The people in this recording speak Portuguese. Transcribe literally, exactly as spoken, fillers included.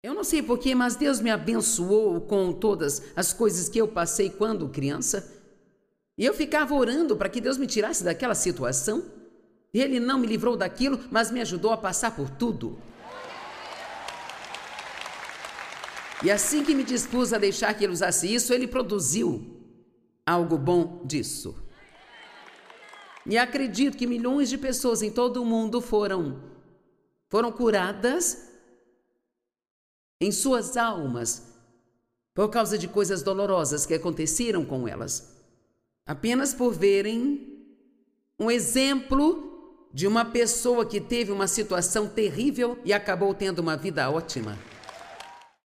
Eu não sei porquê, mas Deus me abençoou com todas as coisas que eu passei quando criança. E eu ficava orando para que Deus me tirasse daquela situação. Ele não me livrou daquilo, mas me ajudou a passar por tudo. E assim que me dispus a deixar que ele usasse isso, ele produziu algo bom disso. E acredito que milhões de pessoas em todo o mundo foram, foram curadas em suas almas por causa de coisas dolorosas que aconteceram com elas, apenas por verem um exemplo de uma pessoa que teve uma situação terrível e acabou tendo uma vida ótima.